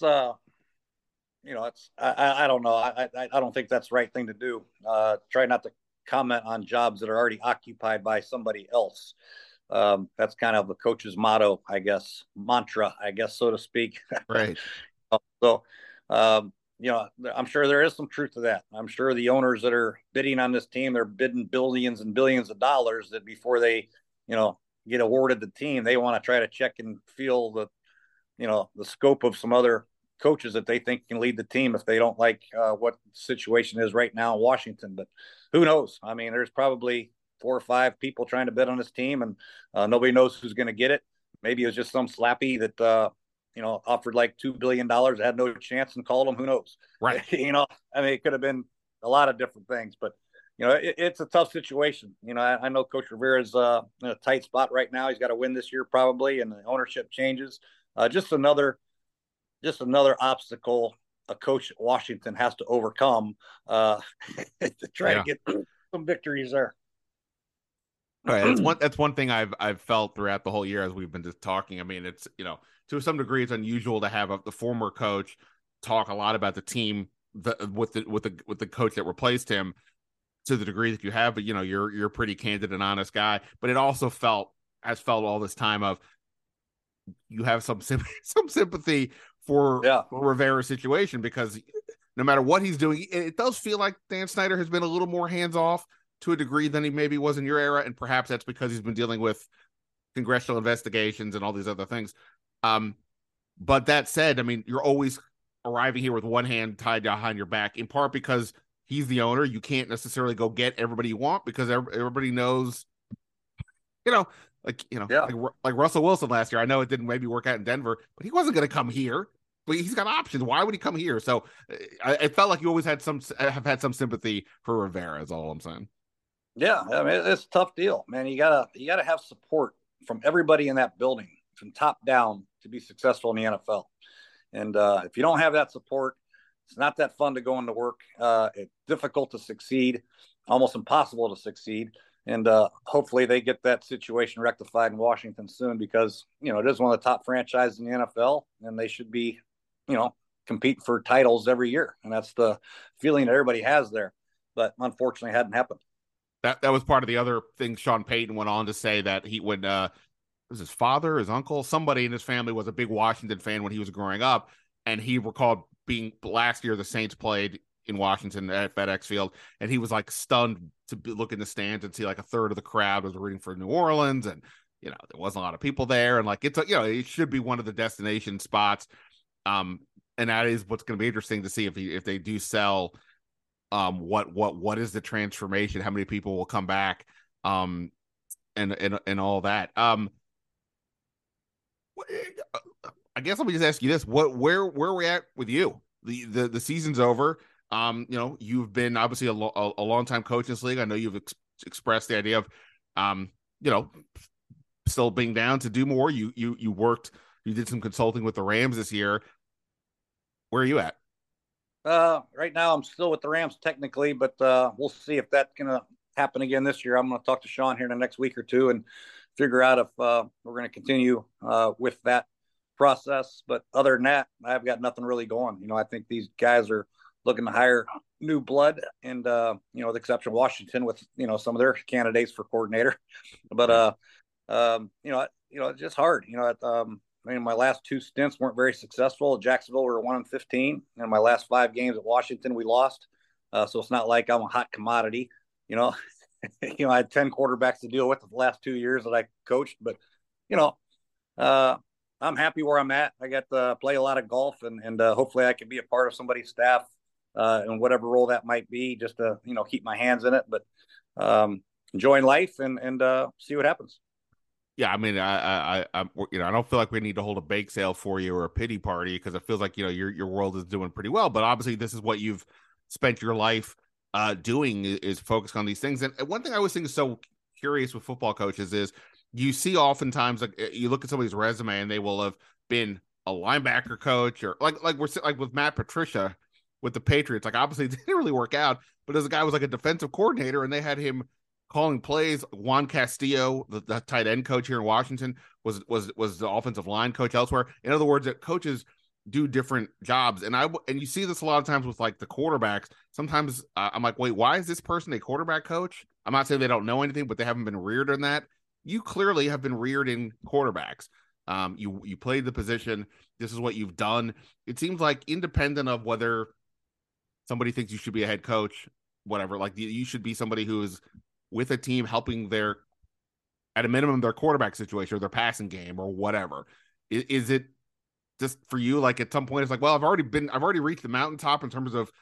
it's I don't know. I don't think that's the right thing to do. Try not to comment on jobs that are already occupied by somebody else. That's kind of the coach's motto, I guess, mantra, I guess, so to speak. Right. So, I'm sure there is some truth to that. I'm sure the owners that are bidding on this team, they're bidding billions and billions of dollars that before they, get awarded the team, they want to try to check and feel the scope of some other coaches that they think can lead the team if they don't like what the situation is right now in Washington. But who knows? I mean, there's probably 4 or 5 people trying to bid on this team, and nobody knows who's going to get it. Maybe it was just some slappy that, offered like $2 billion, had no chance and called them. Who knows? Right. It could have been a lot of different things, but it's a tough situation. I know Coach Rivera's in a tight spot right now. He's got to win this year probably, and the ownership changes. Just another obstacle a coach at Washington has to overcome to try to get some victories there. Right. That's one thing I've felt throughout the whole year as we've been just talking. I mean, it's to some degree it's unusual to have the former coach talk a lot about the team with the coach that replaced him to the degree that you have. But you're a pretty candid and honest guy. But it also felt all this time of you have some sympathy for Rivera's situation, because no matter what he's doing, it does feel like Dan Snyder has been a little more hands off to a degree than he maybe was in your era. And perhaps that's because he's been dealing with congressional investigations and all these other things. But that said, I mean, you're always arriving here with one hand tied behind your back, in part because he's the owner. You can't necessarily go get everybody you want because everybody knows, like Russell Wilson last year. I know it didn't maybe work out in Denver, but he wasn't going to come here. But he's got options. Why would he come here? So I felt like you always have had some sympathy for Rivera. Is all I'm saying. Yeah, I mean, it's a tough deal, man. You gotta have support from everybody in that building, from top down, to be successful in the NFL. And if you don't have that support, it's not that fun to go into work. It's difficult to succeed, almost impossible to succeed. And hopefully they get that situation rectified in Washington soon, because it is one of the top franchises in the NFL, and they should be compete for titles every year. And that's the feeling that everybody has there. But unfortunately, it hadn't happened. That was part of the other thing. Sean Payton went on to say that he would, it was his father, his uncle, somebody in his family was a big Washington fan when he was growing up. And he recalled being last year, the Saints played in Washington at FedEx Field, and he was like stunned to look in the stands and see like a third of the crowd was rooting for New Orleans. And, there wasn't a lot of people there. And like, it's it should be one of the destination spots. And that is what's going to be interesting to see if they do sell. What is the transformation? How many people will come back? And all that. I guess let me just ask you this: where are we at with you? The season's over. You've been obviously a long time coach in this league. I know you've expressed the idea of, still being down to do more. You did some consulting with the Rams this year. Where are you at? Right now I'm still with the Rams technically, but we'll see if that's going to happen again this year. I'm going to talk to Sean here in the next week or two and figure out if we're going to continue with that process. But other than that, I've got nothing really going. I think these guys are looking to hire new blood, and with the exception of Washington with some of their candidates for coordinator. But it's just hard. My last 2 stints weren't very successful. At Jacksonville, we were 1-15, and my last 5 games at Washington, we lost. So it's not like I'm a hot commodity. I had 10 quarterbacks to deal with the last 2 years that I coached, but I'm happy where I'm at. I got to play a lot of golf, and hopefully I can be a part of somebody's staff in whatever role that might be, just to keep my hands in it. But enjoying life and see what happens. Yeah, I mean, I don't feel like we need to hold a bake sale for you or a pity party, because it feels like your world is doing pretty well. But obviously, this is what you've spent your life doing, is focused on these things. And one thing I always think is so curious with football coaches is you see oftentimes, like, you look at somebody's resume and they will have been a linebacker coach, or like with Matt Patricia with the Patriots. Like, obviously it didn't really work out, but as a guy was like a defensive coordinator and they had him calling plays. Juan Castillo, the tight end coach here in Washington, was the offensive line coach elsewhere. In other words, that coaches do different jobs, and you see this a lot of times with like the quarterbacks. Sometimes I'm like, wait, why is this person a quarterback coach? I'm not saying they don't know anything, but they haven't been reared in that. You clearly have been reared in quarterbacks. You played the position. This is what you've done. It seems like, independent of whether somebody thinks you should be a head coach, whatever, like, you should be somebody who is with a team helping at a minimum, their quarterback situation or their passing game or whatever. Is it just for you, like, at some point it's like, well, I've already reached the mountaintop in terms of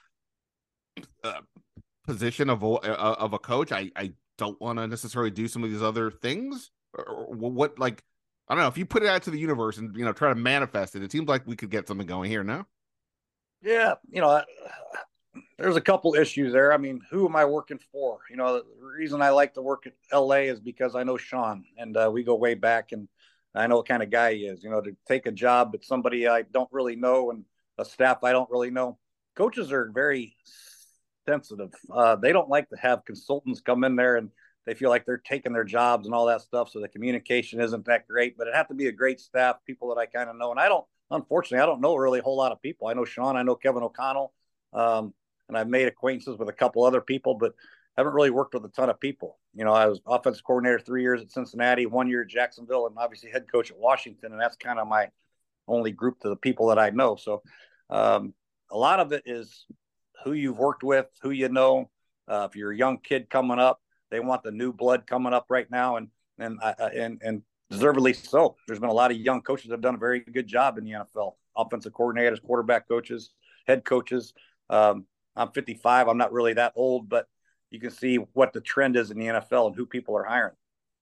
position of a coach. I don't want to necessarily do some of these other things, or what, like, I don't know, if you put it out to the universe and, try to manifest it, it seems like we could get something going here. No? Yeah. There's a couple issues there. I mean, who am I working for? The reason I like to work at LA is because I know Sean, and we go way back, and I know what kind of guy he is. To take a job at somebody I don't really know and a staff I don't really know. Coaches are very sensitive. They don't like to have consultants come in there and they feel like they're taking their jobs and all that stuff. So the communication isn't that great, but it has to be a great staff, people that I kind of know. And unfortunately, I don't know really a whole lot of people. I know Sean, I know Kevin O'Connell. And I've made acquaintances with a couple other people, but haven't really worked with a ton of people. I was offensive coordinator 3 years at Cincinnati, 1 year at Jacksonville, and obviously head coach at Washington. And that's kind of my only group to the people that I know. So a lot of it is who you've worked with, who you know. If you're a young kid coming up, they want the new blood coming up right now, and deservedly so. There's been a lot of young coaches that have done a very good job in the NFL, offensive coordinators, quarterback coaches, head coaches. I'm 55. I'm not really that old, but you can see what the trend is in the NFL and who people are hiring.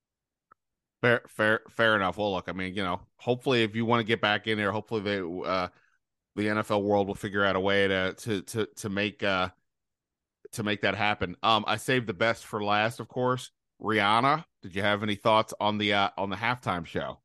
Fair enough. Well, look, I mean, hopefully if you want to get back in there, hopefully the NFL world will figure out a way to make that happen. I saved the best for last, of course. Rihanna, did you have any thoughts on the halftime show?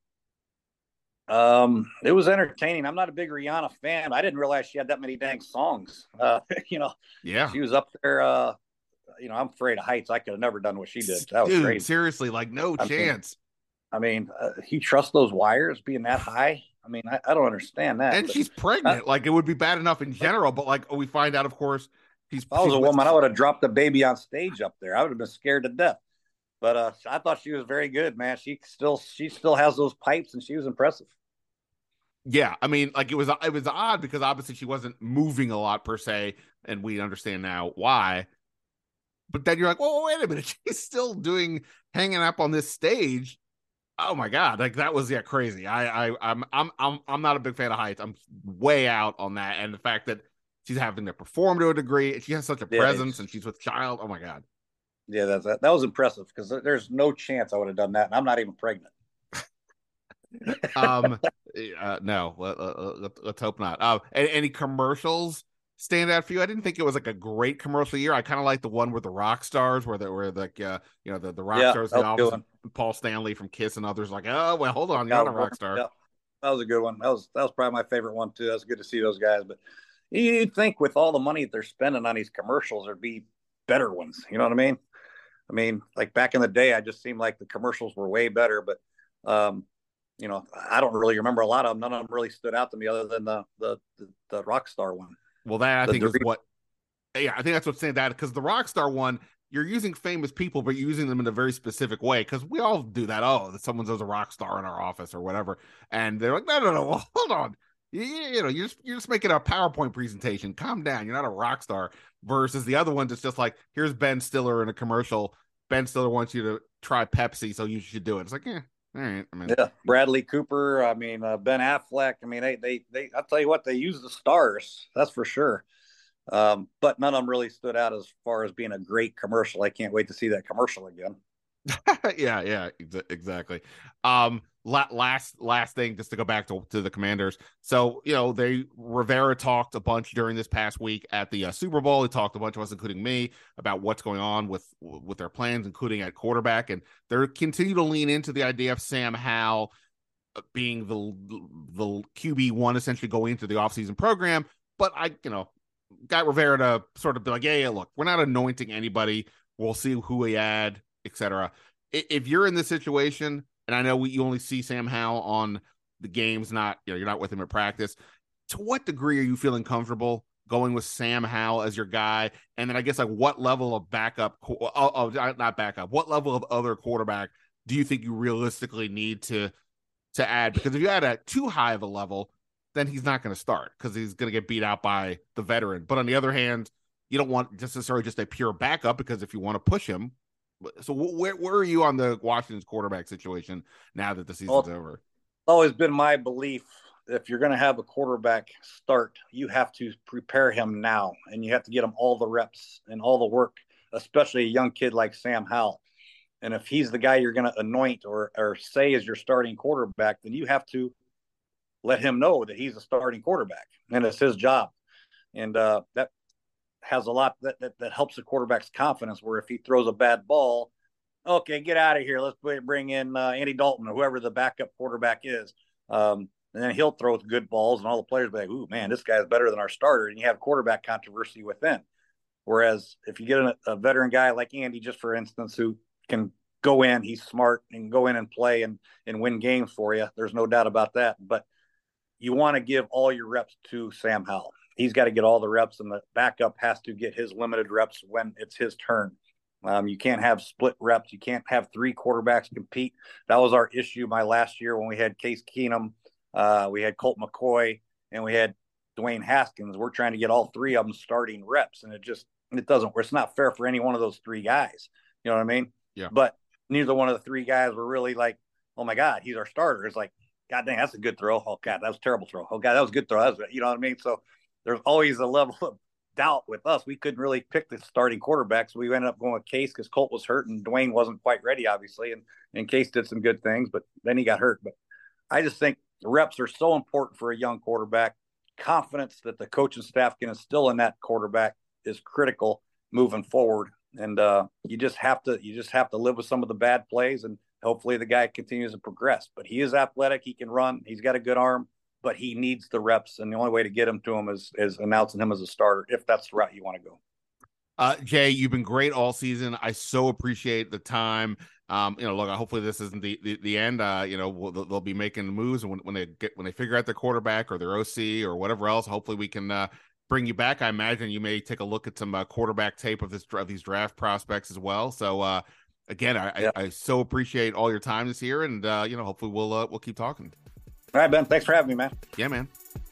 It was entertaining. I'm not a big Rihanna fan. I didn't realize she had that many dang songs. Yeah, she was up there. I'm afraid of heights. I could have never done what she did. That was crazy. Seriously, like, no chance. He trusts those wires being that high. I don't understand that. And she's pregnant. Like, it would be bad enough in general, but like, we find out, of course, if I was a woman, I would have dropped the baby on stage up there. I would have been scared to death. But I thought she was very good, man. She still has those pipes, and she was impressive. Yeah, like, it was odd because obviously she wasn't moving a lot per se, and we understand now why. But then you're like, well, wait a minute, she's still hanging up on this stage. Oh my God, like, that was crazy. I'm not a big fan of heights. I'm way out on that, and the fact that she's having to perform to a degree, she has such a presence, and she's with child. Oh my God. Yeah, that was impressive because there's no chance I would have done that, and I'm not even pregnant. No, let's hope not. Any commercials stand out for you? I didn't think it was like a great commercial year. I kind of like the one with the rock stars, where the rock stars, the office, Paul Stanley from Kiss and others. Like, oh well, hold on, you're not a rock star. Yeah. That was a good one. That was probably my favorite one too. That was good to see those guys. But you'd think with all the money that they're spending on these commercials, there'd be better ones. You know what I mean? Like back in the day, I just seemed like the commercials were way better. But I don't really remember a lot of them. None of them really stood out to me other than the rock star one. Well, that I think is what. Yeah, I think that's what's saying that, because the rock star one, you're using famous people, but you're using them in a very specific way, because we all do that. Oh, someone says a rock star in our office or whatever, and they're like, no, well, hold on. You're just making a PowerPoint presentation. Calm down. You're not a rock star. Versus the other one that's just like, here's Ben Stiller in a commercial. Ben Stiller wants you to try Pepsi, so you should do it. It's like, all right. Yeah, Bradley Cooper. Ben Affleck. They. I'll tell you what, they use the stars. That's for sure. But none of them really stood out as far as being a great commercial. I can't wait to see that commercial again. Yeah, exactly. Last thing, just to go back to the Commanders. So, Rivera talked a bunch during this past week at the Super Bowl. He talked a bunch of us, including me, about what's going on with their plans, including at quarterback. And they continue to lean into the idea of Sam Howell being the QB1 essentially going into the offseason program. But I got Rivera to sort of be like, yeah, look, we're not anointing anybody. We'll see who we add, etc. If you're in this situation, and I know you only see Sam Howell on the games, you're not with him at practice, to what degree are you feeling comfortable going with Sam Howell as your guy? And then I guess what level of backup, not backup, what level of other quarterback do you think you realistically need to add? Because if you add at too high of a level, then he's not going to start because he's going to get beat out by the veteran. But on the other hand, you don't want necessarily just a pure backup, because if you want to push him. So where are you on the Washington's quarterback situation now that the season's over? It's always been my belief, if you're going to have a quarterback start, you have to prepare him now, and you have to get him all the reps and all the work, especially a young kid like Sam Howell. And if he's the guy you're going to anoint or say is your starting quarterback, then you have to let him know that he's a starting quarterback and it's his job. And that has a lot that helps the quarterback's confidence, where if he throws a bad ball, okay, get out of here. Let's bring in Andy Dalton or whoever the backup quarterback is. And then he'll throw good balls and all the players will be like, ooh, man, this guy's better than our starter. And you have quarterback controversy within. Whereas if you get a veteran guy like Andy, just for instance, who can go in, he's smart and go in and play and win games for you. There's no doubt about that. But you want to give all your reps to Sam Howell. He's got to get all the reps, and the backup has to get his limited reps when it's his turn. You can't have split reps. You can't have three quarterbacks compete. That was our issue my last year when we had Case Keenum, we had Colt McCoy, and we had Dwayne Haskins. We're trying to get all three of them starting reps, and it doesn't. It's not fair for any one of those three guys. You know what I mean? Yeah. But neither one of the three guys were really like, oh my God, he's our starter. It's like, God dang, that's a good throw. Oh God, that was a terrible throw. Oh God, that was a good throw. You know what I mean? So there's always a level of doubt with us. We couldn't really pick the starting quarterbacks. We ended up going with Case because Colt was hurt and Dwayne wasn't quite ready, obviously. And Case did some good things, but then he got hurt. But I just think the reps are so important for a young quarterback. Confidence that the coaching staff can instill in that quarterback is critical moving forward. And you just have to live with some of the bad plays, and hopefully the guy continues to progress. But he is athletic. He can run. He's got a good arm, but he needs the reps. And the only way to get him to him is announcing him as a starter, if that's the route you want to go. Jay, you've been great all season. I so appreciate the time. Look, hopefully this isn't the end. They'll be making moves, and when they figure out their quarterback or their OC or whatever else, hopefully we can bring you back. I imagine you may take a look at some quarterback tape of these draft prospects as well. So again, I so appreciate all your time this year, and hopefully we'll keep talking. All right, Ben. Thanks for having me, man. Yeah, man.